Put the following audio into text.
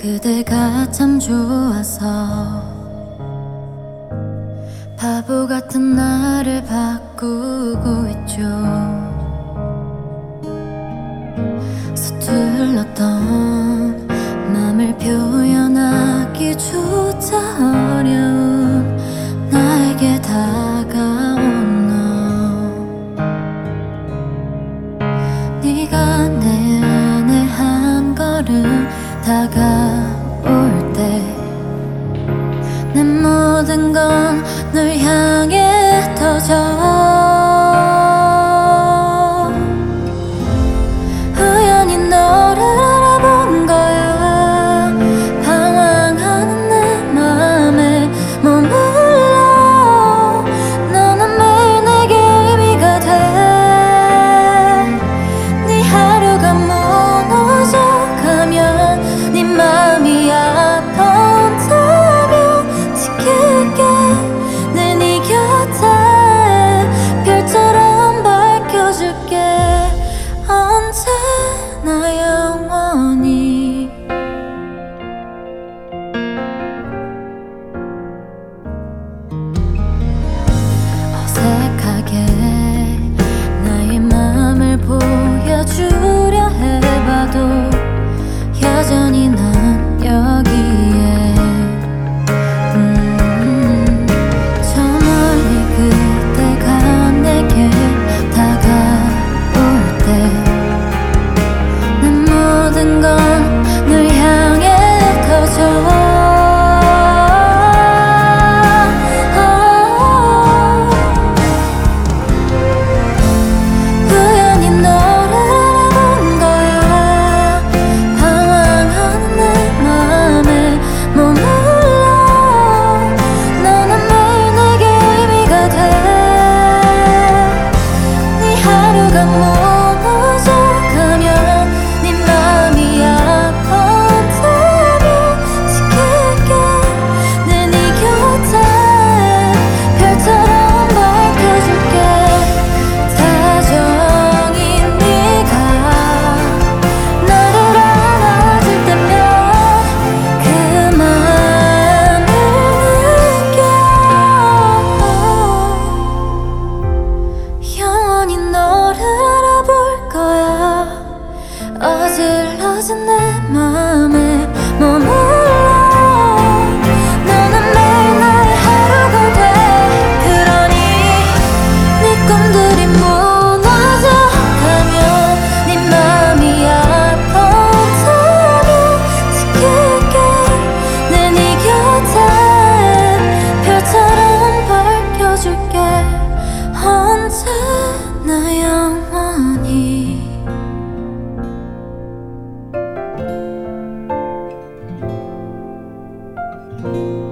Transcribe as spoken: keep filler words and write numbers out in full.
그대가 참 좋아서 바보 같은 나를 바꾸고 있죠. 서툴렀던 맘을 표현하기조차 어려운 나에게 다가온 너. 네가 내 안에 한 걸음 다가올 때 내 모든 건 널 향해 터져. 우연히 너를 알아본 거야. 방황하는 내 맘에 머물러. 너는 매일 내게 의미가 돼. 네 하루가 무너져가면 네 맘이 아파온다면 지킬게. 늘 네 곁에 별처럼 밝혀줄게. 언제나 영원히. 어색하게 나의 맘을 보여주려 해봐도 여전히 난 여기에. 음, 저 멀리 그대가 내게 다가올 때 내 모든 건 널 향해 터져. 우연히 너를 알아본 거야. 방황하는 내 맘에 머물러. 너는 매일 내게 의미가 돼. 네 하루가 무너져가면 네 맘이 아파온다면 지킬게. 늘 네 곁에 별처럼 밝혀줄게. 다정히 네가 나를 안아줄 때면 그 마음을 느껴. 영원히 너를 알아볼 거야. 어질러진 내 맘에 머물러. 너는 매일 나의 하루가 돼. 그러니 네 꿈들이 무너져가면 네 맘이 아파온다면 지킬게. 늘 네 곁에 별처럼 밝혀줄게. 언제나 영원히. thank you